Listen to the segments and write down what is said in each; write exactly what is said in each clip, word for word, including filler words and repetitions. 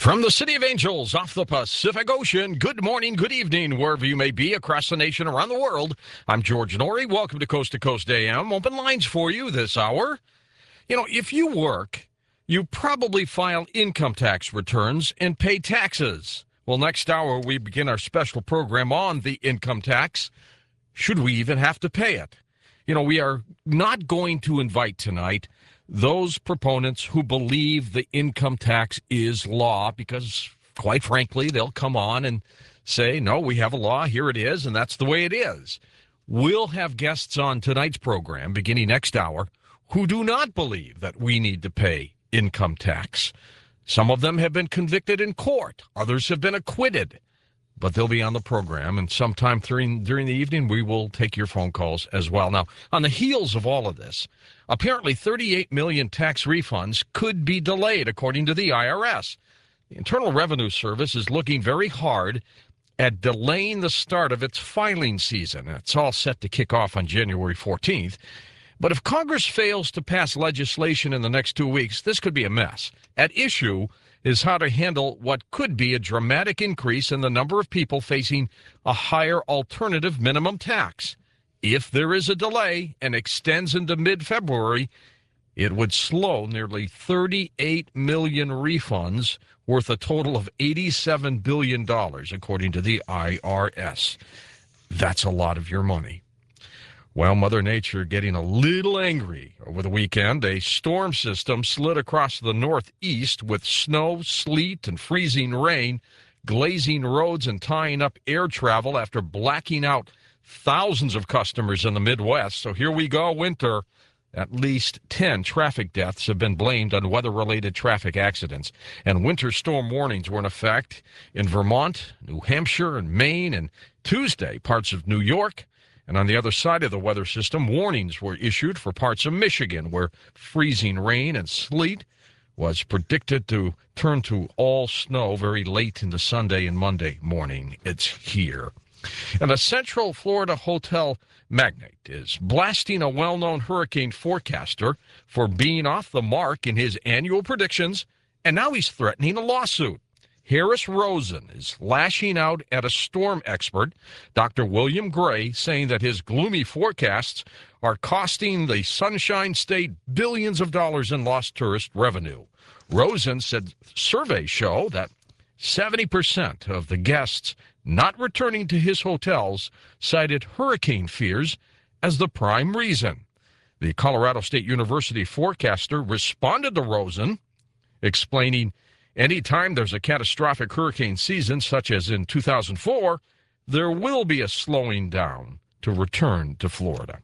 From the City of Angels off the Pacific Ocean, good morning, good evening, wherever you may be across the nation, around the world. I'm George Norrie. Welcome to Coast to Coast A M. Open lines for you this hour. You know, if you work, you probably file income tax returns and pay taxes. Well, next hour, we begin our special program on the income tax. Should we even have to pay it? You know, we are not going to invite tonight those proponents who believe the income tax is law because, quite frankly, they'll come on and say, no, we have a law, here it is, and that's the way it is. We'll have guests on tonight's program, beginning next hour, who do not believe that we need to pay income tax. Some of them have been convicted in court. Others have been acquitted. But they'll be on the program, and sometime during, during the evening, we will take your phone calls as well. Now, on the heels of all of this, apparently thirty-eight million tax refunds could be delayed, according to the I R S. The Internal Revenue Service is looking very hard at delaying the start of its filing season. It's all set to kick off on January fourteenth. But if Congress fails to pass legislation in the next two weeks, this could be a mess. At issue is how to handle what could be a dramatic increase in the number of people facing a higher alternative minimum tax. If there is a delay and extends into mid-February, it would slow nearly thirty-eight million refunds worth a total of eighty-seven billion dollars, according to the I R S. That's a lot of your money. Well, Mother Nature getting a little angry over the weekend. A storm system slid across the northeast with snow, sleet, and freezing rain, glazing roads and tying up air travel after blacking out thousands of customers in the Midwest. So here we go, winter. At least ten traffic deaths have been blamed on weather-related traffic accidents. And winter storm warnings were in effect in Vermont, New Hampshire, and Maine, and Tuesday, parts of New York. And on the other side of the weather system, warnings were issued for parts of Michigan, where freezing rain and sleet was predicted to turn to all snow very late into Sunday and Monday morning. It's here. And a Central Florida hotel magnate is blasting a well-known hurricane forecaster for being off the mark in his annual predictions, and now he's threatening a lawsuit. Harris Rosen is lashing out at a storm expert, Doctor William Gray, saying that his gloomy forecasts are costing the Sunshine State billions of dollars in lost tourist revenue. Rosen said surveys show that seventy percent of the guests not returning to his hotels cited hurricane fears as the prime reason. The Colorado State University forecaster responded to Rosen, explaining, anytime there's a catastrophic hurricane season, such as in two thousand four, there will be a slowing down to return to Florida.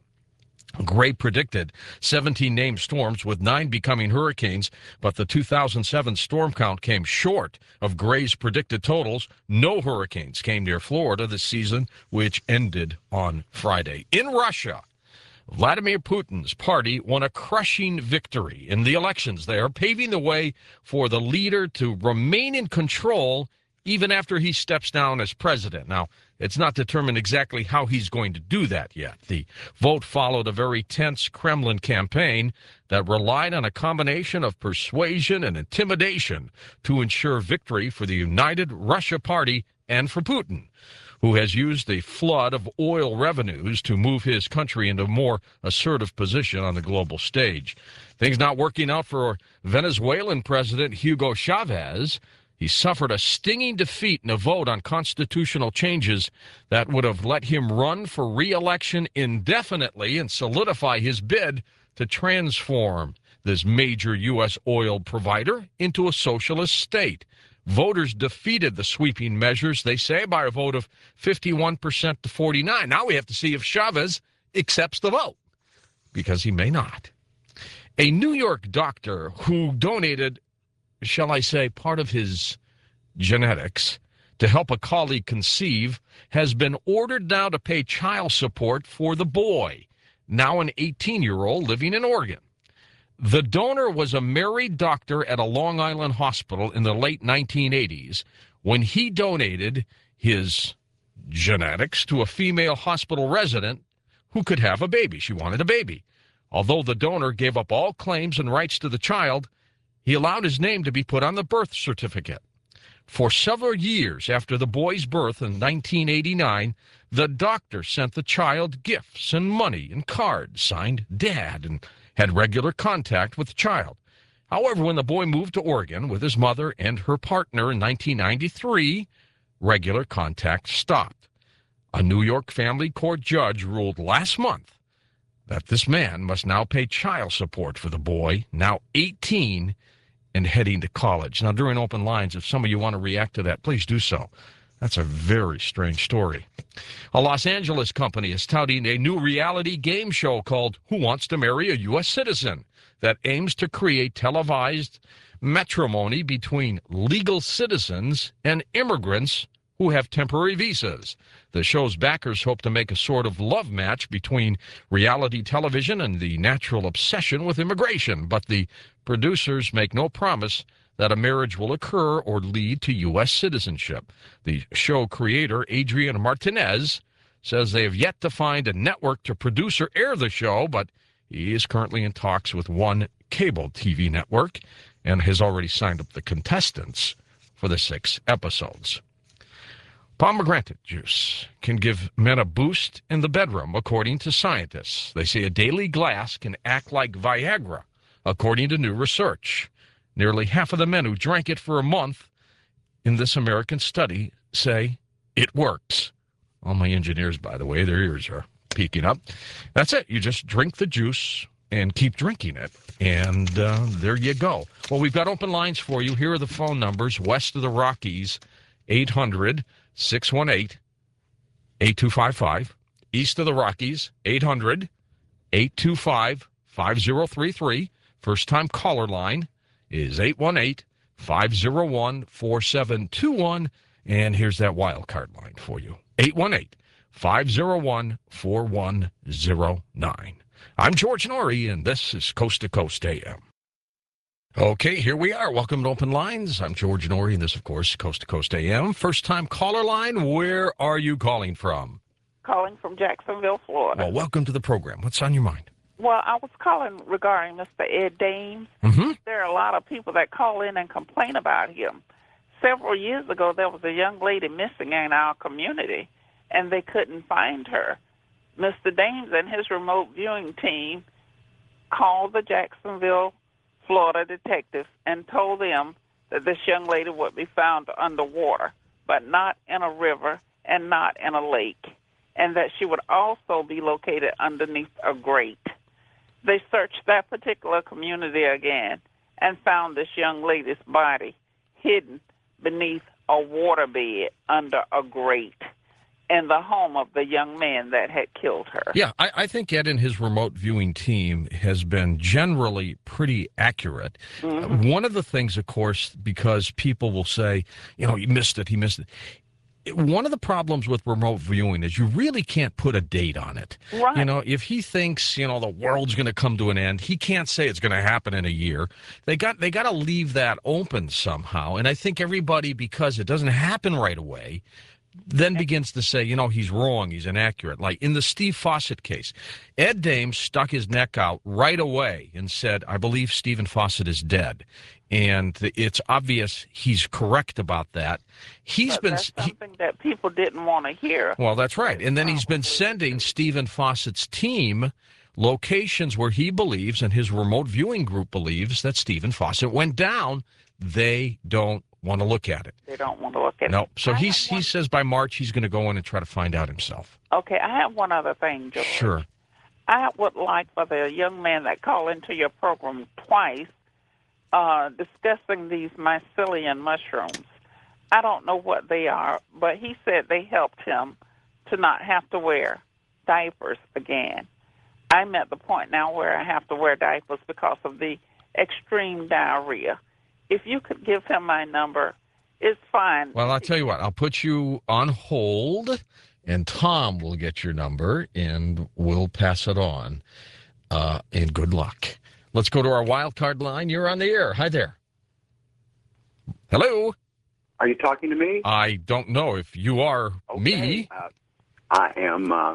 Gray predicted seventeen named storms, with nine becoming hurricanes, but the two thousand seven storm count came short of Gray's predicted totals. No hurricanes came near Florida this season, which ended on Friday. In Russia, Vladimir Putin's party won a crushing victory in the elections there, paving the way for the leader to remain in control even after he steps down as president. Now, it's not determined exactly how he's going to do that yet. The vote followed a very tense Kremlin campaign that relied on a combination of persuasion and intimidation to ensure victory for the United Russia Party and for Putin, who has used the flood of oil revenues to move his country into a more assertive position on the global stage. Things not working out for Venezuelan President Hugo Chavez. He suffered a stinging defeat in a vote on constitutional changes that would have let him run for re-election indefinitely and solidify his bid to transform this major U S oil provider into a socialist state. Voters defeated the sweeping measures, they say, by a vote of fifty-one percent to forty-nine. Now we have to see if Chavez accepts the vote, because he may not. A New York doctor who donated, shall I say, part of his genetics to help a colleague conceive has been ordered now to pay child support for the boy, now an eighteen-year-old living in Oregon. The donor was a married doctor at a Long Island hospital in the late nineteen eighties when he donated his genetics to a female hospital resident who could have a baby. She wanted a baby. Although the donor gave up all claims and rights to the child, he allowed his name to be put on the birth certificate. For several years after the boy's birth in nineteen eighty-nine, the doctor sent the child gifts and money and cards signed Dad and had regular contact with the child. However, when the boy moved to Oregon with his mother and her partner in nineteen ninety-three, regular contact stopped. A New York family court judge ruled last month that this man must now pay child support for the boy, now eighteen, and heading to college. Now, during open lines, if some of you want to react to that, please do so. That's a very strange story. A Los Angeles company is touting a new reality game show called Who Wants to Marry a U S Citizen that aims to create televised matrimony between legal citizens and immigrants who have temporary visas. The show's backers hope to make a sort of love match between reality television and the natural obsession with immigration, but the producers make no promise that a marriage will occur or lead to U S citizenship. The show creator, Adrian Martinez, says they have yet to find a network to produce or air the show, but he is currently in talks with one cable T V network and has already signed up the contestants for the six episodes. Pomegranate juice can give men a boost in the bedroom, according to scientists. They say a daily glass can act like Viagra, according to new research. Nearly half of the men who drank it for a month in this American study say it works. All my engineers, by the way, their ears are peeking up. That's it. You just drink the juice and keep drinking it. And uh, there you go. Well, we've got open lines for you. Here are the phone numbers. West of the Rockies, eight hundred, six one eight, eight two five five. East of the Rockies, eight hundred, eight two five, five zero three three. First-time caller line is eight one eight, five zero one, four seven two one. And here's that wild card line for you, eight one eight, five zero one, four one zero nine. I'm George Norrie, and this is Coast to Coast A M. Okay, here we are. Welcome to Open Lines. I'm George Norrie, and this, of course, Coast to Coast A M. First-time caller line, where are you calling from? Calling from Jacksonville, Florida. Well, welcome to the program. What's on your mind? Well, I was calling regarding Mister Ed Dames. Mm-hmm. There are a lot of people that call in and complain about him. Several years ago, there was a young lady missing in our community, and they couldn't find her. Mister Dames and his remote viewing team called the Jacksonville, Florida detectives and told them that this young lady would be found underwater, but not in a river and not in a lake, and that she would also be located underneath a grate. They searched that particular community again and found this young lady's body hidden beneath a waterbed under a grate in the home of the young man that had killed her. Yeah, I, I think Ed and his remote viewing team has been generally pretty accurate. Mm-hmm. Uh, one of the things, of course, because people will say, you know, he missed it, he missed it. One of the problems with remote viewing is you really can't put a date on it. Right. You know, if he thinks, you know, the world's going to come to an end, he can't say it's going to happen in a year. They got they got to leave that open somehow. And I think everybody, because it doesn't happen right away, then begins to say, you know, he's wrong, he's inaccurate. Like in the Steve Fawcett case, Ed Dames stuck his neck out right away and said, I believe Stephen Fawcett is dead. And it's obvious he's correct about that. He's but been that's something he, that people didn't want to hear. Well, that's right. And then he's been sending Stephen Fawcett's team locations where he believes and his remote viewing group believes that Stephen Fawcett went down. They don't want to look at it. They don't want to look at no. it. No. So he's, one... he says by March he's going to go in and try to find out himself. Okay, I have one other thing, George. Sure. I would like for the young man that called into your program twice uh, discussing these mycelium mushrooms. I don't know what they are, but he said they helped him to not have to wear diapers again. I'm at the point now where I have to wear diapers because of the extreme diarrhea. If you could give him my number, it's fine. Well, I'll tell you what. I'll put you on hold, and Tom will get your number, and we'll pass it on. Uh, and good luck. Let's go to our wild card line. You're on the air. Hi there. Hello. Are you talking to me? I don't know if you are okay. me. Uh, I am uh,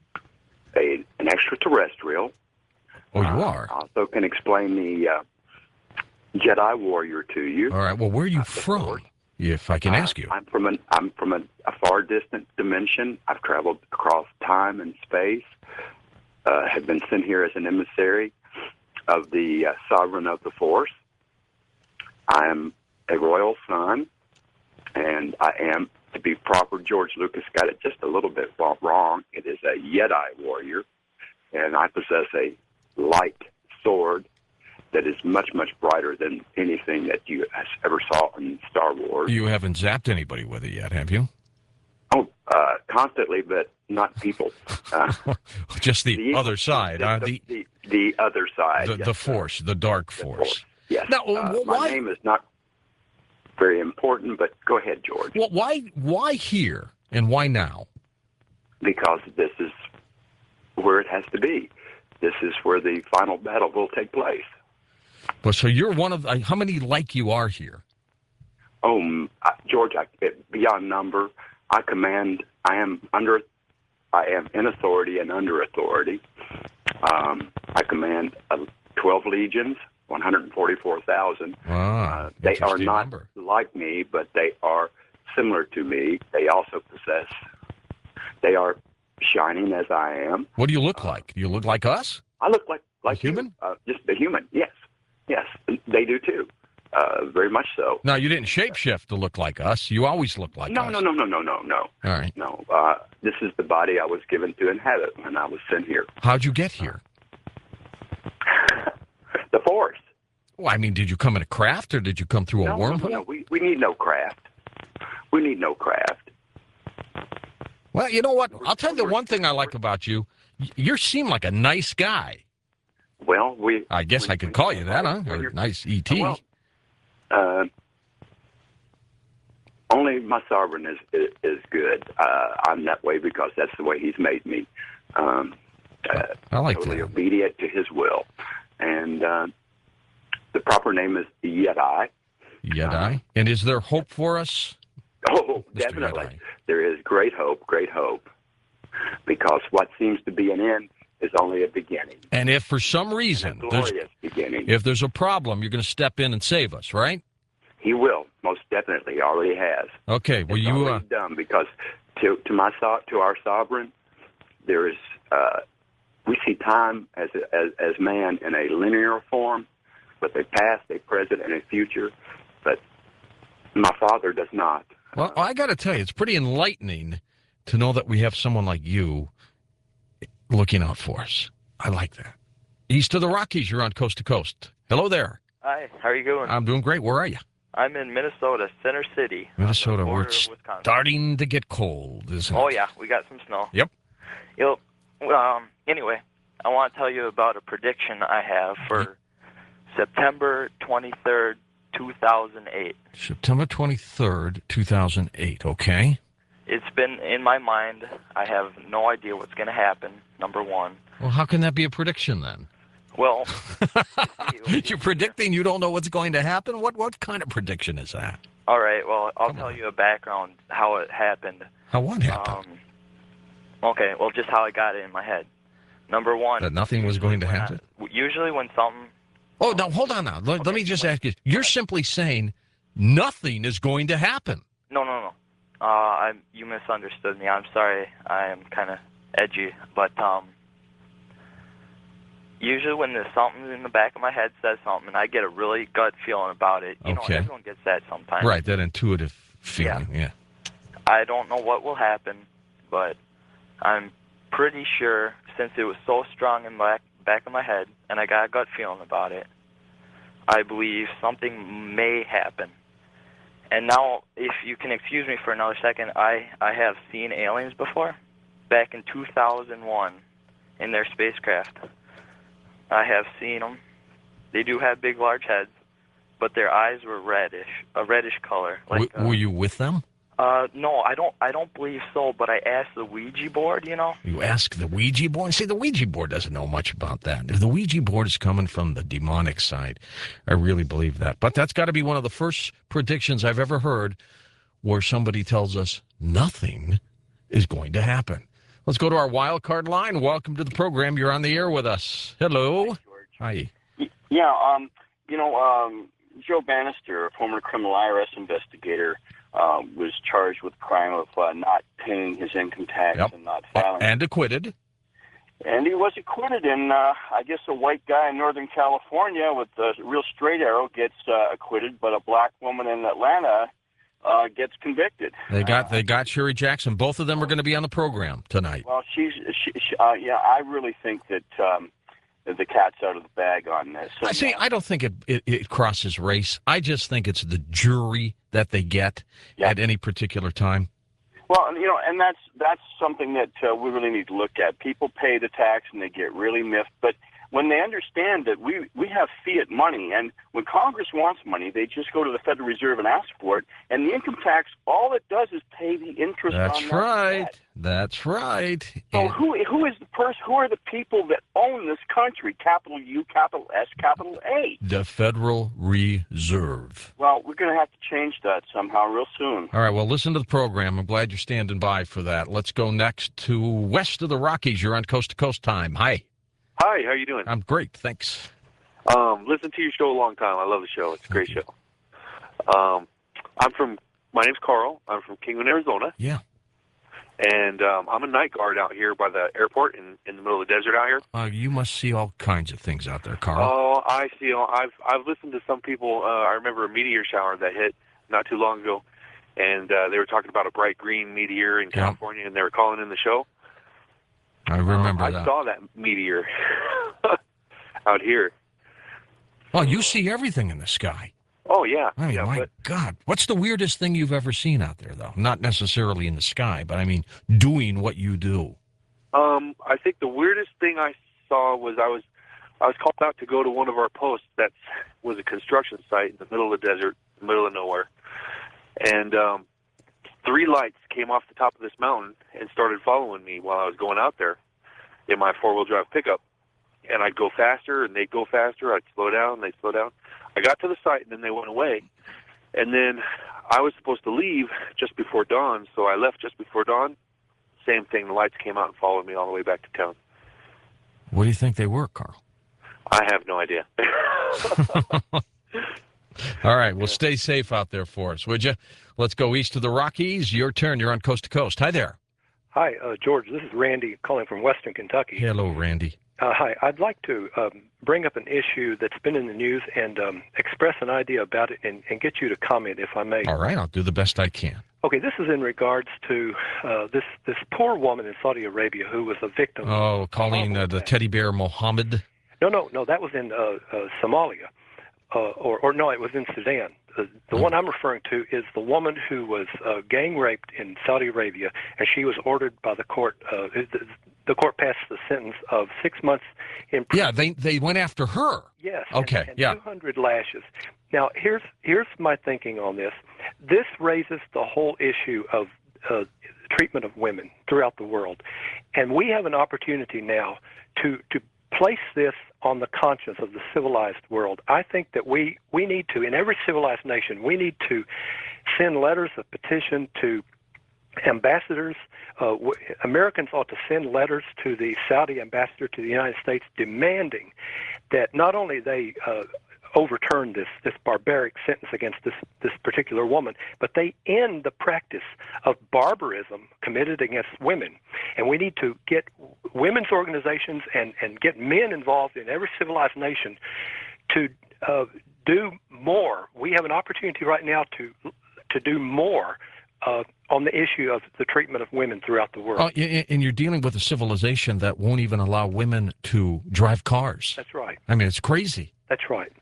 a, an extraterrestrial. Oh, you uh, are? I also can explain the uh, Jedi warrior to you. All right. Well, where are you uh, from? if I can Uh, ask you? I'm from an I'm from a, a far distant dimension. I've traveled across time and space. Uh, have been sent here as an emissary of the uh, sovereign of the Force. I am a royal son, and I am, to be proper, George Lucas got it just a little bit wrong. It is a Jedi warrior, and I possess a light sword that is much, much brighter than anything that you ever saw in Star Wars. You haven't zapped anybody with it yet, have you? Oh, uh, constantly, but not people. Uh, Just the, the other side, the, huh? the, The, the, the other side. the, yes, the sir. Force, the dark The Force. Yes. Now, uh, wh- my why- name is not very important, but go ahead, George. Well, why, why here and why now? Because this is where it has to be. This is where the final battle will take place. Well, so you're one of, uh, how many like you are here? Oh, m- I- George, I, beyond number, I command, I am under, I am in authority and under authority. Um, I command uh, twelve legions, one hundred forty-four thousand. Ah, Uh, they are interesting not number. like me, but they are similar to me. They also possess, they are shining as I am. What do you look like? Do you look like us? I look like, like A you. human? Uh, just a human, yes. Yes, they do too. Uh, very much so. No, you didn't shapeshift to look like us. You always look like No, us. no, no, no, no, no, no. All right. No, uh, this is the body I was given to inhabit when I was sent here. How'd you get here? The Force. Well, I mean, did you come in a craft or did you come through a No, no, wormhole? no, no. We, we need no craft. We need no craft. Well, you know what? I'll tell you the one thing I like about you. Y- You seem like a nice guy. Well, we. I guess when- I could when- call you that, huh? when Or you're- nice E T. Well, uh, only my sovereign is is, is good. Uh, I'm that way because that's the way he's made me. Um, uh, I like totally that. obedient to his will, and uh, the proper name is Jedi. Jedi. And is there hope for us? Oh, Mister definitely. Jedi? There is great hope, great hope, because what seems to be an end is only a beginning, And if for some a reason there's glorious beginning. if there's a problem, you're going to step in and save us, right? He will, most definitely, he already has. Okay. Well, It's you. Uh, already done because to to my so- to our sovereign, there is uh, we see time as, a, as as man in a linear form, with a past, a present, and a future. But my father does not. well, I got to tell you, it's pretty enlightening to know that we have someone like you looking out for us. I like that. East of the Rockies, you're on Coast to Coast. Hello there. Hi, how are you going? I'm doing great. Where are you? I'm in Minnesota, Center City. on the Minnesota, where border it's of Wisconsin. starting to get cold, isn't Oh it? yeah, we got some snow. Yep. Yep. Well, um, anyway, I want to tell you about a prediction I have for September twenty-third, two thousand eight. September twenty-third, two thousand eight. Okay. It's been in my mind. I have no idea what's going to happen, number one. Well, how can that be a prediction then? Well, You're predicting you don't know what's going to happen? What what kind of prediction is that? all right, well, I'll Come tell on. you a background, how it happened. How what happened? Um, okay, well, just how I got it in my head. Number one. That nothing was going to when I- happen? Usually when something Oh, no, hold on now. Let, let me just ask you. You're simply saying nothing is going to happen. No, no, no. Uh, I you misunderstood me. I'm sorry. I am kind of edgy, but um, usually when there's something in the back of my head says something, and I get a really gut feeling about it. You Okay. know, everyone gets that sometimes. Right, that intuitive feeling. Yeah. I don't know what will happen, but I'm pretty sure since it was so strong in the back, back of my head, and I got a gut feeling about it, I believe something may happen. And now, if you can excuse me for another second, I, I have seen aliens before, back in two thousand one, in their spacecraft. I have seen them. They do have big, large heads, but their eyes were reddish, a reddish color. Like, W- were you with them? uh, no, I don't. I don't believe so. But I asked the Ouija board. You know. You ask the Ouija board. See, the Ouija board doesn't know much about that. If the Ouija board is coming from the demonic side, I really believe that. But that's got to be one of the first predictions I've ever heard where somebody tells us nothing is going to happen. Let's go to our wild card line. Welcome to the program. You're on the air with us. Hello. Hi. Yeah, um, you know, um, Joe Bannister, a former criminal I R S investigator, uh, was charged with the crime of uh, not paying his income tax Yep. and not filing. And acquitted. And he was acquitted, and uh, I guess a white guy in Northern California with a real straight arrow gets uh, acquitted, but a black woman in Atlanta uh, gets convicted. They got they got Sherry Jackson. Both of them are going to be on the program tonight. Well, she's, she, she, uh, yeah, I really think that um, that the cat's out of the bag on this. I see. I don't think it, it, it crosses race. I just think it's the jury that they get Yeah. at any particular time. Well, you know, and that's that's something that uh, we really need to look at. People pay the tax and they get really miffed, but when they understand that we, we have fiat money, and when Congress wants money, they just go to the Federal Reserve and ask for it, and the income tax, all it does is pay the interest That's on that right. debt. That's right. So And- who who is the person? Who are the people that own this country? Capital U, capital S, capital A. the Federal Reserve. Well, we're going to have to change that somehow real soon. All right, well, listen to the program. I'm glad you're standing by for that. Let's go next to west of the Rockies. You're on Coast to Coast time. Hi. Hi, how you doing? I'm great, thanks. Um, listen to your show a long time. I love the show. It's a great Thank show. Um, I'm from. My name's Carl. I'm from Kingman, Arizona, Yeah. and um, I'm a night guard out here by the airport in, in the middle of the desert out here. Uh, you must see all kinds of things out there, Carl. Oh, I see. Oh, I've I've listened to some people. Uh, I remember a meteor shower that hit not too long ago, and uh, they were talking about a bright green meteor in Yeah. California, and they were calling in the show. I remember Um, I that. saw that meteor out here. Oh, you see everything in the sky. Oh yeah, I mean, yeah. my But God. What's the weirdest thing you've ever seen out there, though? Not necessarily in the sky, but I mean, doing what you do. Um, I think the weirdest thing I saw was I was I was called out to go to one of our posts that was a construction site in the middle of the desert, middle of nowhere, and um, three lights came off the top of this mountain and started following me while I was going out there in my four-wheel drive pickup. And I'd go faster, and they'd go faster. I'd slow down, they'd slow down. I got to the site, and then they went away. And then I was supposed to leave just before dawn, so I left just before dawn. Same thing, the lights came out and followed me all the way back to town. What do you think they were, Carl? I have no idea. All right, well, stay safe out there for us, would you? Let's go east of the Rockies. Your turn. You're on Coast to Coast. Hi there. Hi, uh, George. This is Randy calling from Western Kentucky. Hello, Randy. Uh, hi. I'd like to um, bring up an issue that's been in the news and um, express an idea about it and, and get you to comment, if I may. All right, I'll do the best I can. Okay, this is in regards to uh, this this poor woman in Saudi Arabia who was a victim. Oh, calling uh, the teddy bear Mohammed. No, no, no. That was in uh, uh, Somalia, uh, or or no, it was in Sudan. The, the one I'm referring to is the woman who was uh, gang raped in Saudi Arabia, and she was ordered by the court. Uh, the, the court passed the sentence of six months in prison. Yeah, they they went after her. Yes. Okay, And, and yeah. two hundred lashes. Now, here's here's my thinking on this. This raises the whole issue of uh, treatment of women throughout the world, and we have an opportunity now to to place this on the conscience of the civilized world. I think that we we need to, in every civilized nation, we need to send letters of petition to ambassadors. Uh, w- Americans ought to send letters to the Saudi ambassador to the United States demanding that not only they uh, overturn this this barbaric sentence against this this particular woman, but they end the practice of barbarism committed against women. And we need to get women's organizations and and get men involved in every civilized nation to uh, do more. We have an opportunity right now to to do more uh, on the issue of the treatment of women throughout the world. Oh, y- and you're dealing with a civilization that won't even allow women to drive cars. That's right. I mean, it's crazy. That's right.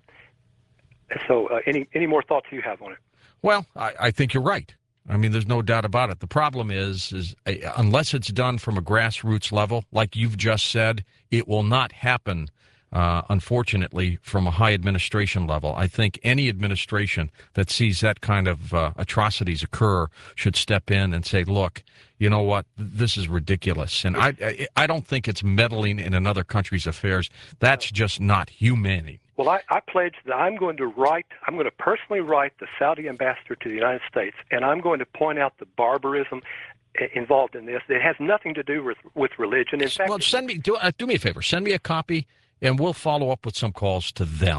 So, uh, any any more thoughts you have on it? Well, I, I think you're right. I mean, there's no doubt about it. The problem is, is uh, unless it's done from a grassroots level, like you've just said, it will not happen, uh, unfortunately, from a high administration level. I think any administration that sees that kind of uh, atrocities occur should step in and say, look, you know what, this is ridiculous. And I, I, I don't think it's meddling in another country's affairs. That's just not humane. Well, I, I pledge that I'm going to write, I'm going to personally write the Saudi ambassador to the United States, and I'm going to point out the barbarism i- involved in this. It has nothing to do with, with religion. In fact, Well, send me, do, uh, do me a favor, send me a copy, and we'll follow up with some calls to them.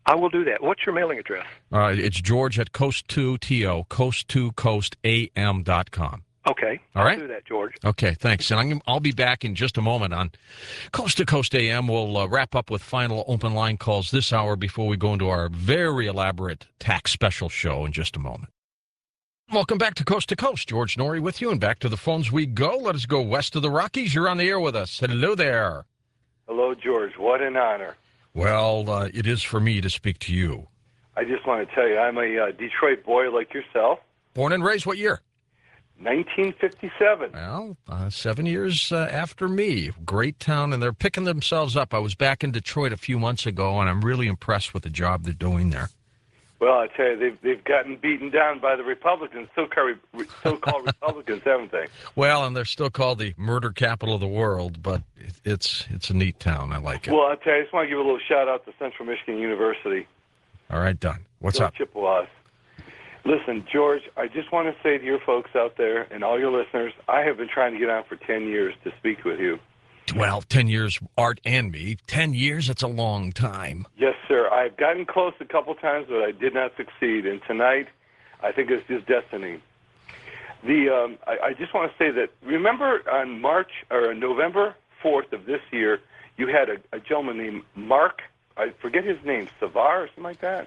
I will do that. What's your mailing address? Uh, it's George at coast two T O, coast two coast A M dot com. Okay. All right. I'll do that, George. Okay, thanks. And I'm, I'll be back in just a moment on Coast to Coast A M. We'll uh, wrap up with final open line calls this hour before we go into our very elaborate tax special show in just a moment. Welcome back to Coast to Coast. George Norrie with you, and back to the phones we go. Let us go west of the Rockies. You're on the air with us. Hello there. Hello, George. What an honor. Well, uh, it is for me to speak to you. I just want to tell you, I'm a uh, Detroit boy like yourself. Born and raised what year? nineteen fifty-seven. Well, uh, seven years uh, after me. Great town, and they're picking themselves up. I was back in Detroit a few months ago, and I'm really impressed with the job they're doing there. Well, I tell you, they've they've gotten beaten down by the Republicans, so-called, so-called Republicans, haven't they? Well, and they're still called the murder capital of the world, but it, it's it's a neat town. I like it. Well, I tell you, I just want to give a little shout-out to Central Michigan University. All right, done. What's Go up? Chippewas. Listen, George, I just want to say to your folks out there and all your listeners, I have been trying to get on for ten years to speak with you. Well, ten years, Art and me. ten years, that's a long time. Yes, sir. I've gotten close a couple times, but I did not succeed. And tonight, I think it's just destiny. The um, I, I just want to say that, remember on March or November fourth of this year, you had a, a gentleman named Mark, I forget his name, Savar or something like that?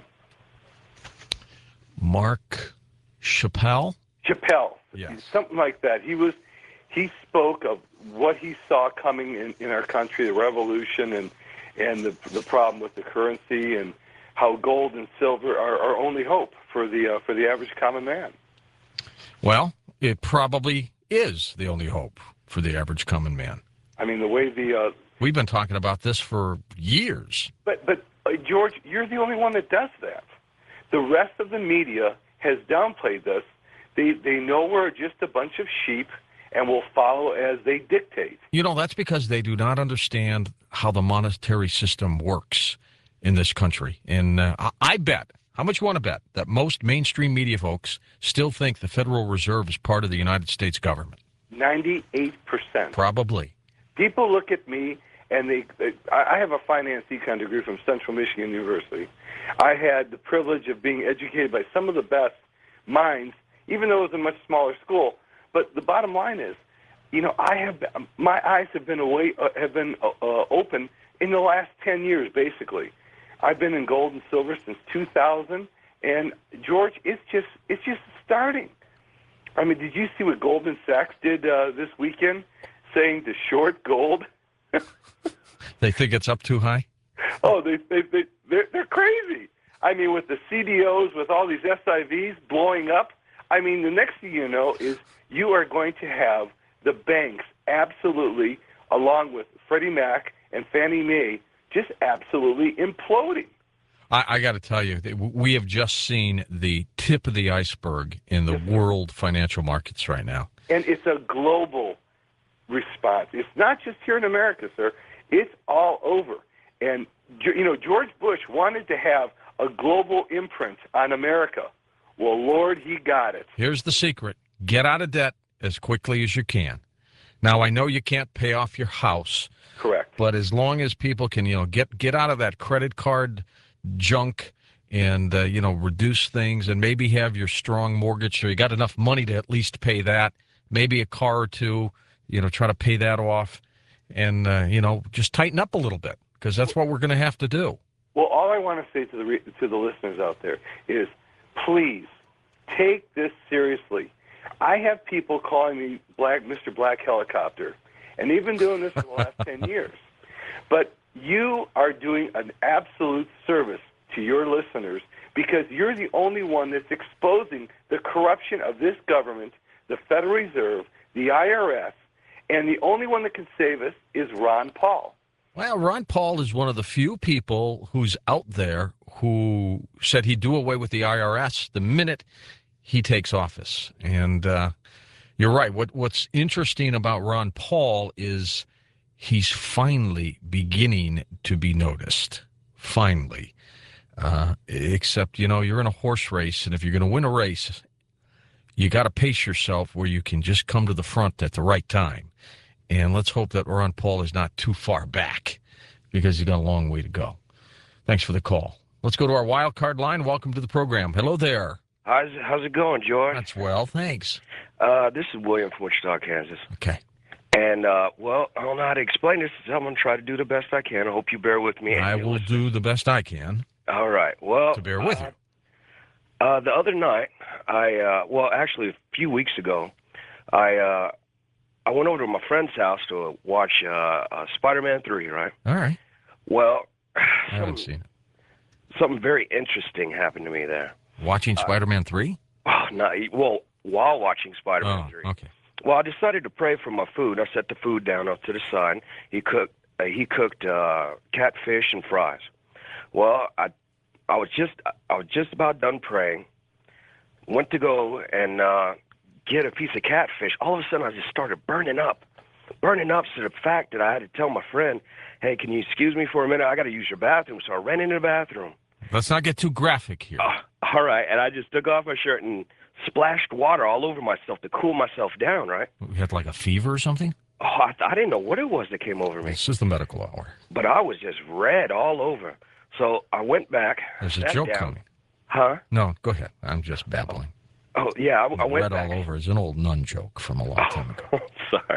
Mark Chappelle? Chappelle. Yes. Something like that. He was. He spoke of what he saw coming in, in our country, the revolution, and and the the problem with the currency, and how gold and silver are our only hope for the uh, for the average common man. Well, it probably is the only hope for the average common man. I mean, the way the uh, we've been talking about this for years. But but uh, George, you're the only one that does that. The rest of the media has downplayed this. They they know we're just a bunch of sheep and will follow as they dictate. You know, that's because they do not understand how the monetary system works in this country. And uh, I, I bet, how much you want to bet, that most mainstream media folks still think the Federal Reserve is part of the United States government? ninety-eight percent. Probably. People look at me, and they, they I have a finance econ degree from Central Michigan University. I had the privilege of being educated by some of the best minds, even though it was a much smaller school. But the bottom line is, you know, I have my eyes have been away, uh, have been uh, uh, open in the last ten years, basically. I've been in gold and silver since two thousand, and George, it's just it's just starting. I mean, did you see what Goldman Sachs did uh, this weekend, saying to short gold? They think it's up too high? Oh, they they they they're, they're crazy. I mean, with the C D Os, with all these S I Vs blowing up. I mean, the next thing you know is you are going to have the banks absolutely, along with Freddie Mac and Fannie Mae, just absolutely imploding. I, I got to tell you, we have just seen the tip of the iceberg in the world financial markets right now. And it's a global response. It's not just here in America, sir. It's all over. And, you know, George Bush wanted to have a global imprint on America. Well, Lord, he got it. Here's the secret. Get out of debt as quickly as you can. Now, I know you can't pay off your house. Correct. But as long as people can, you know, get get out of that credit card junk and, uh, you know, reduce things and maybe have your strong mortgage so you got enough money to at least pay that, maybe a car or two, you know, try to pay that off and, uh, you know, just tighten up a little bit because that's what we're going to have to do. Well, all I want to say to the re- to the listeners out there is please take this seriously. I have people calling me Black Mister Black Helicopter, and they've been doing this for the last ten years. But you are doing an absolute service to your listeners because you're the only one that's exposing the corruption of this government, the Federal Reserve, the I R S, and the only one that can save us is Ron Paul. Well, Ron Paul is one of the few people who's out there who said he'd do away with the I R S the minute he takes office. And uh, you're right. What What's interesting about Ron Paul is he's finally beginning to be noticed. Finally. Uh, except, you know, you're in a horse race, and if you're going to win a race, you got to pace yourself where you can just come to the front at the right time. And let's hope that Ron Paul is not too far back because he's got a long way to go. Thanks for the call. Let's go to our wild card line. Welcome to the program. Hello there. How's how's it going, George? That's well, thanks. Uh, this is William from Wichita, Kansas. Okay. And, uh, well, I don't know how to explain this. So I'm going to try to do the best I can. I hope you bear with me. I will do the best I can. All right. Well, to bear with uh, you. Uh, the other night, I, uh, well, actually a few weeks ago, I, uh, I went over to my friend's house to watch, uh, uh Spider-Man three, right? All right. Well, I haven't seen it. Something very interesting happened to me there. Watching Spider-Man three? Oh, no, well, while watching Spider-Man oh, three. okay. Well, I decided to pray for my food. I set the food down up to the side. He cooked. Uh, he cooked uh, catfish and fries. Well, I, I was just, I was just about done praying. Went to go and uh, get a piece of catfish. All of a sudden, I just started burning up, burning up to the fact that I had to tell my friend, "Hey, can you excuse me for a minute? I got to use your bathroom." So I ran into the bathroom. Let's not get too graphic here. Uh, all right, and I just took off my shirt and splashed water all over myself to cool myself down, right? You had like a fever or something? Oh, I, I didn't know what it was that came over me. This is the medical hour. But I was just red all over. So I went back. There's a sat joke down. coming. Huh? No, go ahead. I'm just babbling. Oh, yeah, I, I went red back. all over is an old nun joke from a long time ago. Oh, sorry.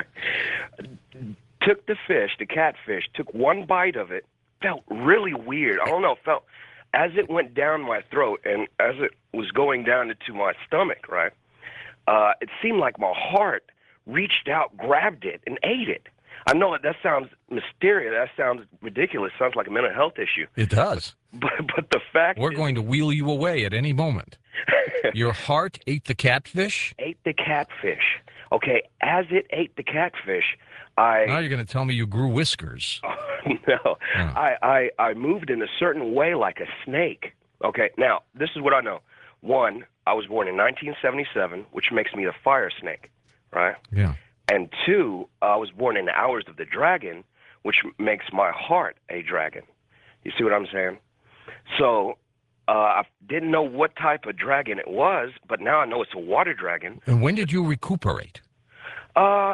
Took the fish, the catfish, took one bite of it, felt really weird. I don't know, felt as it went down my throat and as it was going down into my stomach, right? Uh, it seemed like my heart reached out, grabbed it, and ate it. I know that that sounds mysterious. That sounds ridiculous. Sounds like a mental health issue. It does. But but the fact We're is, going to wheel you away at any moment. Your heart ate the catfish? ate the catfish. Okay, as it ate the catfish, I Now you're going to tell me you grew whiskers. no, Oh. I, I I moved in a certain way like a snake. Okay, now this is what I know. One, I was born in nineteen seventy-seven, which makes me a fire snake, right? Yeah. And two, I was born in the hours of the dragon, which makes my heart a dragon. You see what I'm saying? So uh, I didn't know what type of dragon it was, but now I know it's a water dragon. And when did you recuperate? Uh,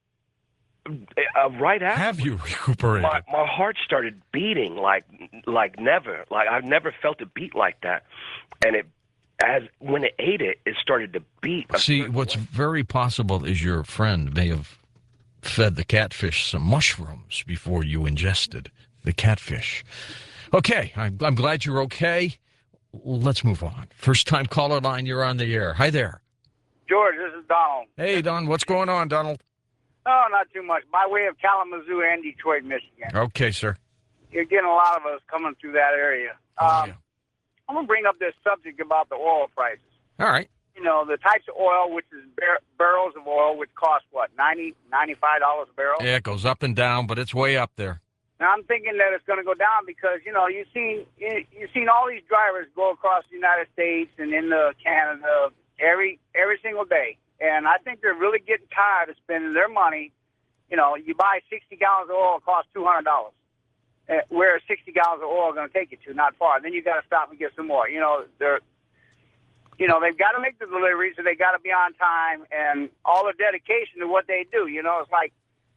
uh right after. Have you recuperated? My, my heart started beating like like never. Like I've never felt it beat like that. And it as when it ate it, it started to beat. a See, certain what's way. very possible is your friend may have fed the catfish some mushrooms before you ingested the catfish. Okay, I'm, I'm glad you're okay. Let's move on. First time caller line, you're on the air. Hi there. George, this is Donald. Hey, Don, what's going on, Donald? Oh, not too much. By way of Kalamazoo and Detroit, Michigan. Okay, sir. You're getting a lot of us coming through that area. Oh, Um, yeah. I'm going to bring up this subject about the oil prices. All right. You know, the types of oil, which is bar- barrels of oil, which cost, what, ninety dollars, ninety-five dollars a barrel? Yeah, it goes up and down, but it's way up there. Now, I'm thinking that it's going to go down because, you know, you've seen, you- you've seen all these drivers go across the United States and into Canada every every single day. And I think they're really getting tired of spending their money. You know, you buy sixty gallons of oil, it costs two hundred dollars. Uh, where is sixty gallons of oil going to take you to? Not far. Then you got to stop and get some more. You know, they're, you know, they've got to make the deliveries and they got to be on time and all the dedication to what they do. You know, it's like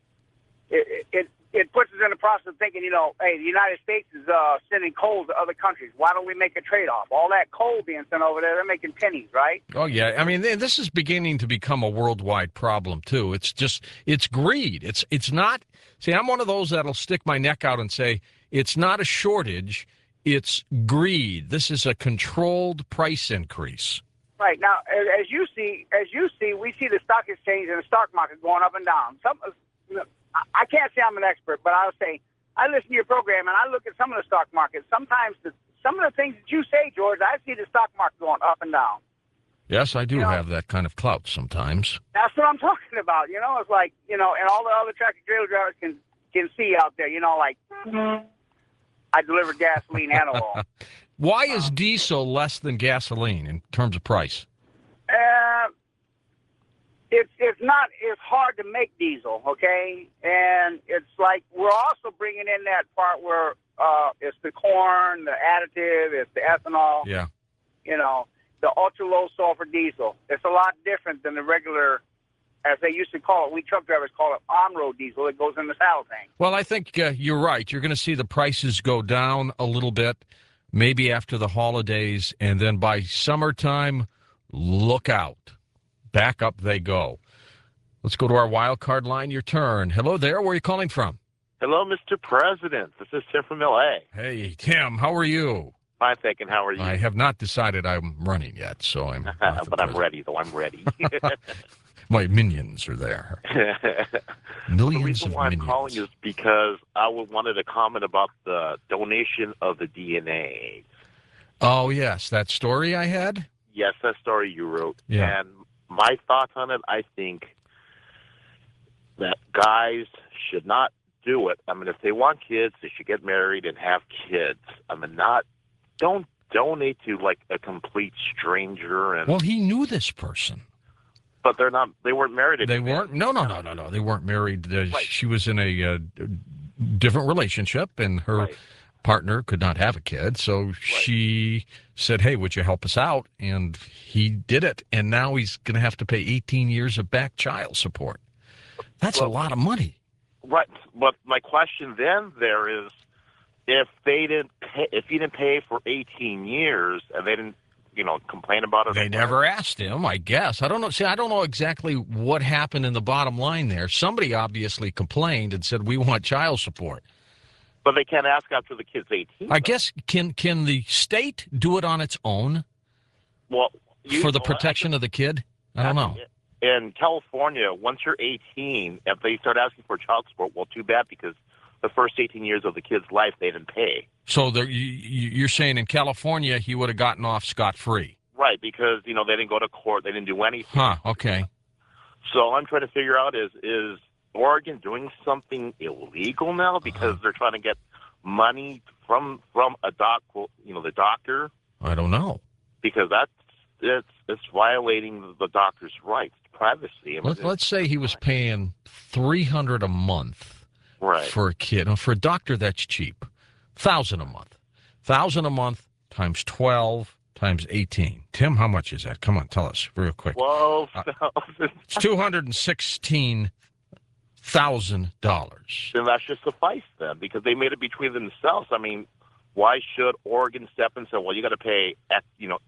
it it, it puts us in the process of thinking, you know, hey, the United States is uh, sending coal to other countries. Why don't we make a trade-off? All that coal being sent over there, they're making pennies, right? Oh, yeah. I mean, th- this is beginning to become a worldwide problem, too. It's just, it's greed. It's, it's not, see, I'm one of those that'll stick my neck out and say, it's not a shortage, it's greed. This is a controlled price increase. Right. Now, as, as you see, as you see, we see the stock exchange and the stock market going up and down. Some, you know, I, I can't say I'm an expert, but I'll say I listen to your program and I look at some of the stock markets. Sometimes the, some of the things that you say, George, I see the stock market going up and down. Yes, I do You know, have that kind of clout sometimes. That's what I'm talking about. You know, it's like, you know, and all the other tractor trailer drivers can can see out there. You know, like I deliver gasoline and oil. Why is diesel less than gasoline in terms of price? Uh, it's it's not it's hard to make diesel, okay, and it's like we're also bringing in that part where uh, it's the corn, the additive, it's the ethanol, Yeah. you know, the ultra low sulfur diesel. It's a lot different than the regular, as they used to call it. We truck drivers call it on-road diesel. It goes in the saddle tank. Well, I think uh, you're right. You're going to see the prices go down a little bit, maybe after the holidays, and then by summertime, look out. Back up they go. Let's go to our wild card line. Your turn. Hello there. Where are you calling from? Hello, Mister President. This is Tim from L A. Hey, Tim. How are you? Fine, thinking. How are you? I have not decided I'm running yet, so I'm. but I'm president. ready, though. I'm ready. My minions are there. Millions the reason of why minions. I'm calling is because I wanted to comment about the donation of the D N A. Oh, yes. That story I had? Yes, that story you wrote. Yeah. And my thoughts on it, I think that guys should not do it. I mean, if they want kids, they should get married and have kids. I mean, not, don't donate to like a complete stranger. And Well, he knew this person. But they're not, they weren't married. They weren't, no, no, no, no, no. They weren't married. Uh, Right. She was in a uh, different relationship, and her Right. partner could not have a kid. So she said, hey, would you help us out? And he did it. And now he's going to have to pay eighteen years of back child support. That's Well, a lot of money. Right. But my question then there is, if they didn't pay, if he didn't pay for eighteen years and they didn't, you know, complain about it. They never asked him, I guess. I don't know. See, I don't know exactly what happened in the bottom line there. Somebody obviously complained and said, we want child support. But they can't ask after the kid's eighteen. I guess, can can the state do it on its own Well, you, for the well, protection of the kid? I don't know. In California, once you're eighteen, if they start asking for child support, well, too bad, because the first eighteen years of the kid's life, they didn't pay. So there, you, you- you're saying in California he would have gotten off scot-free? Right, because, you know, they didn't go to court. They didn't do anything. Huh, okay. So all I'm trying to figure out is, is Oregon doing something illegal now because they're trying to get money from from a doc, you know, the doctor? I don't know. Because that's it's it's violating the doctor's rights, privacy. I mean, Let, let's say he was paying three hundred dollars a month right. for a kid. Now, for a doctor, that's cheap. one thousand dollars a month. one thousand dollars a month times twelve times eighteen. Tim, how much is that? Come on, tell us real quick. Twelve Uh, thousand. It's two hundred sixteen thousand dollars. Then that should suffice then, because they made it between themselves. I mean, why should Oregon step in and say, well, you got to pay, X, you know,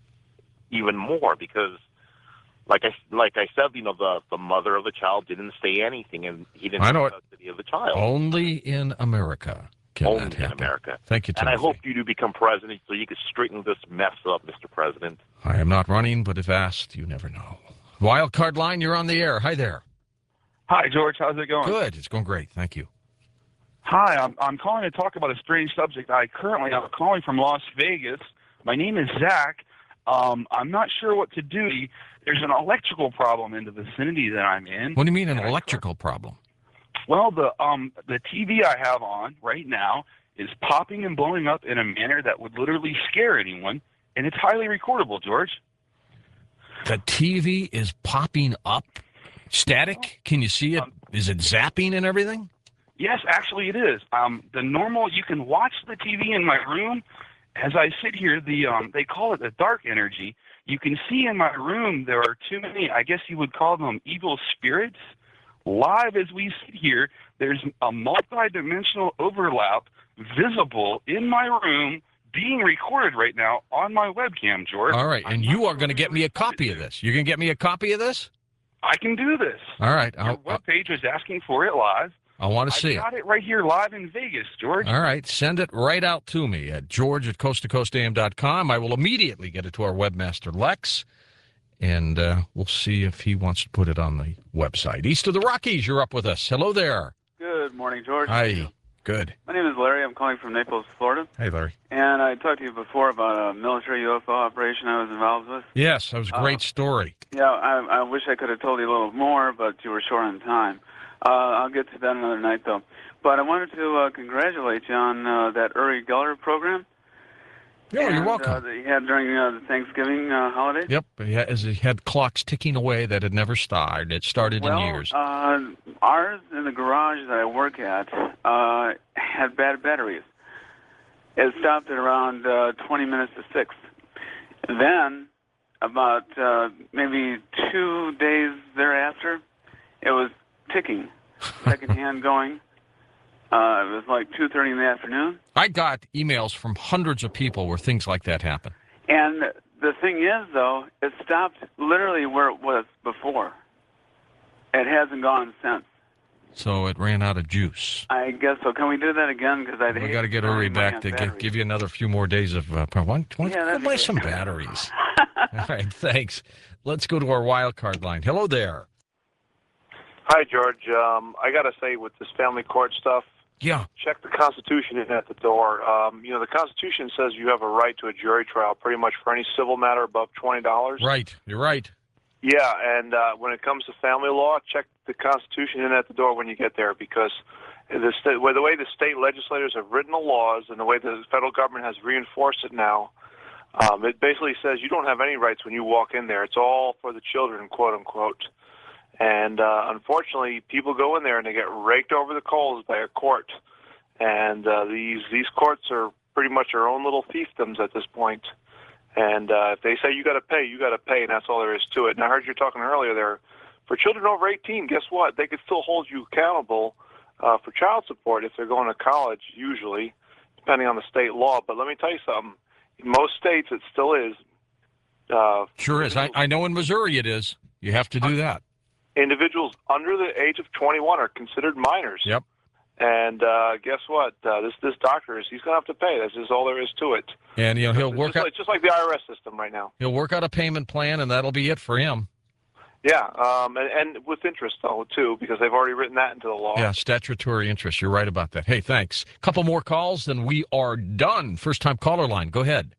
even more? Because, like I like I said, you know, the the mother of the child didn't say anything, and he didn't I know have it. custody of the child. Only in America can Only that in happen. America. Thank you, And I Timothy. hope you do become president so you can straighten this mess up, Mister President. I am not running, but if asked, you never know. Wild card line, you're on the air. Hi there. Hi, George. How's it going? Good. It's going great. Thank you. Hi, I'm, I'm calling to talk about a strange subject. I currently I'm calling from Las Vegas. My name is Zach. Um, I'm not sure what to do. There's an electrical problem in the vicinity that I'm in. What do you mean an electrical problem? Well, the um the T V I have on right now is popping and blowing up in a manner that would literally scare anyone, and it's highly recordable, George. The T V is popping up? Static? Can you see it? Is it zapping and everything? Yes, actually it is. Um, the normal, you can watch the T V in my room. As I sit here, the um, they call it the dark energy. You can see in my room there are too many, I guess you would call them evil spirits. Live as we sit here, there's a multi-dimensional overlap visible in my room being recorded right now on my webcam, George. All right, and you are going to get me a copy of this. You're going to get me a copy of this? I can do this. All right. Your I'll, webpage was asking for it live. I want to I see it. got it right here live in Vegas, George. All right. Send it right out to me at george at coast to coast a m dot com. I will immediately get it to our webmaster, Lex, and uh, we'll see if he wants to put it on the website. East of the Rockies, you're up with us. Hello there. Good morning, George. Hi. Good. My name is Larry. I'm calling from Naples, Florida. Hey, Larry. And I talked to you before about a military U F O operation I was involved with. Yes, that was a great Uh, story. Yeah, I, I wish I could have told you a little more, but you were short on time. Uh, I'll get to that another night, though. But I wanted to uh, congratulate you on uh, that Uri Geller program. Yeah, and, you're welcome. Uh, that you had during uh, the Thanksgiving uh, holiday. Yep, yeah, as he had clocks ticking away that had never started. It started well, in years. Uh, ours in the garage that I work at uh, had bad batteries. It stopped at around uh, twenty minutes to six. Then, about uh, maybe two days thereafter, it was ticking, second hand going, Uh, it was like two thirty in the afternoon. I got emails from hundreds of people where things like that happen. And the thing is, though, it stopped literally where it was before. It hasn't gone since. So it ran out of juice. I guess so. Can we do that again? Because I We got to get Uri back to give, give you another few more days of. Uh, why don't you Yeah, that'd buy be some great. batteries? All right, thanks. Let's go to our wild card line. Hello there. Hi, George. Um, I got to say, with this family court stuff, Yeah. check the Constitution in at the door. Um, you know, the Constitution says you have a right to a jury trial pretty much for any civil matter above twenty dollars. Right. You're right. Yeah, and uh, when it comes to family law, check the Constitution in at the door when you get there, because the, st- the way the state legislators have written the laws and the way the federal government has reinforced it now, um, it basically says you don't have any rights when you walk in there. It's all for the children, quote unquote. And uh, unfortunately, people go in there and they get raked over the coals by a court. And uh, these these courts are pretty much their own little fiefdoms at this point. And uh, if they say you got to pay, you got to pay, and that's all there is to it. And I heard you talking earlier there. For children over eighteen, guess what? They could still hold you accountable uh, for child support if they're going to college, usually, depending on the state law. But let me tell you something. In most states, it still is. Uh, Sure is. I, I know in Missouri it is. You have to do that. Individuals under the age of twenty-one are considered minors. Yep. And uh, guess what? Uh, this this doctor is he's going to have to pay. That's just all there is to it. And you know he'll It's work just, out. like, it's just like the I R S system right now. He'll work out a payment plan, and that'll be it for him. Yeah, um, and, and with interest though too, because they've already written that into the law. Yeah, statutory interest. You're right about that. Hey, thanks. Couple more calls, then we are done. First time caller line. Go ahead.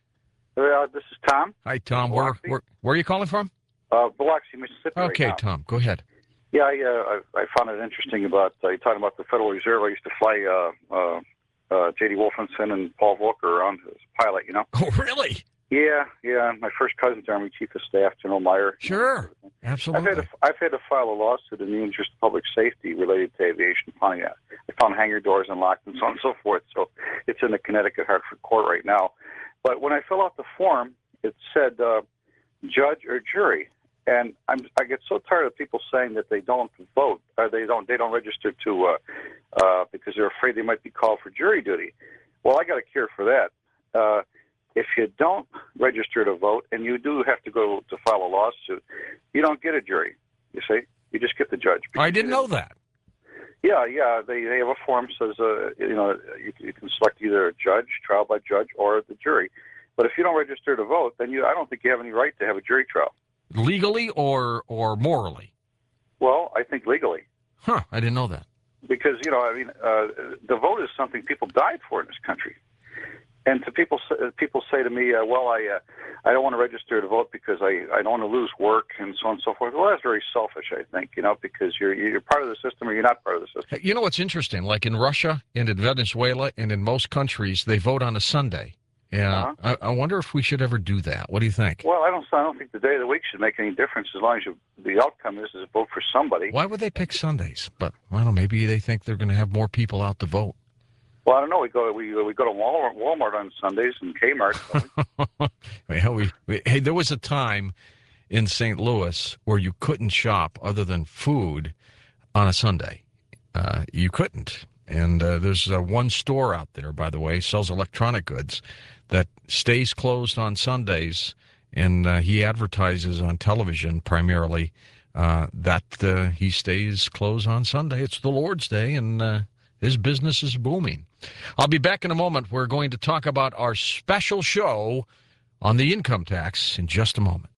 Uh, this is Tom. Hi, Tom. Where, where where are you calling from? Uh, Biloxi, Mississippi. Okay, right now. Tom. Go ahead. Yeah, I, uh, I, I found it interesting about uh, you're talking about the Federal Reserve. I used to fly uh, uh, uh, J D Wolfenson and Paul Volcker around as a pilot. You know. Oh, really? Yeah, yeah. My first cousin's Army Chief of Staff, General Meyer. Sure, absolutely. I've had to, I've had to file a lawsuit in the interest of public safety related to aviation funding. I found hangar doors unlocked and so on and so forth. So it's in the Connecticut Hartford court right now. But when I fill out the form, it said uh, judge or jury. And I'm, I get so tired of people saying that they don't vote, or they don't, they don't register to, uh, uh, because they're afraid they might be called for jury duty. Well, I got a cure for that. Uh, if you don't register to vote, and you do have to go to file a lawsuit, you don't get a jury. You see, you just get the judge. I didn't know that. Yeah, yeah. They they have a form says, uh, you know, you, you can select either a judge, trial by judge, or the jury. But if you don't register to vote, then you, I don't think you have any right to have a jury trial. Legally or or morally? Well, I think legally. Huh, I didn't know that. Because, you know, I mean, uh, the vote is something people died for in this country. And to people, people say to me, uh, well, I uh, I don't want to register to vote because I, I don't want to lose work and so on and so forth. Well, that's very selfish, I think, you know, because you're you're part of the system or you're not part of the system. You know what's interesting? Like in Russia and in Venezuela and in most countries, they vote on a Sunday. Yeah, uh-huh. I, I wonder if we should ever do that. What do you think? Well, I don't. I don't think the day of the week should make any difference as long as you, the outcome is is vote for somebody. Why would they pick Sundays? But I don't know. Maybe they think they're going to have more people out to vote. Well, I don't know. We go we we go to Walmart, Walmart on Sundays and Kmart. Well, we, we, hey, there was a time in Saint Louis where you couldn't shop other than food on a Sunday. Uh, you couldn't. And uh, there's uh, one store out there, by the way, sells electronic goods that stays closed on Sundays, and uh, he advertises on television primarily uh, that uh, he stays closed on Sunday. It's the Lord's Day, and uh, his business is booming. I'll be back in a moment. We're going to talk about our special show on the income tax in just a moment.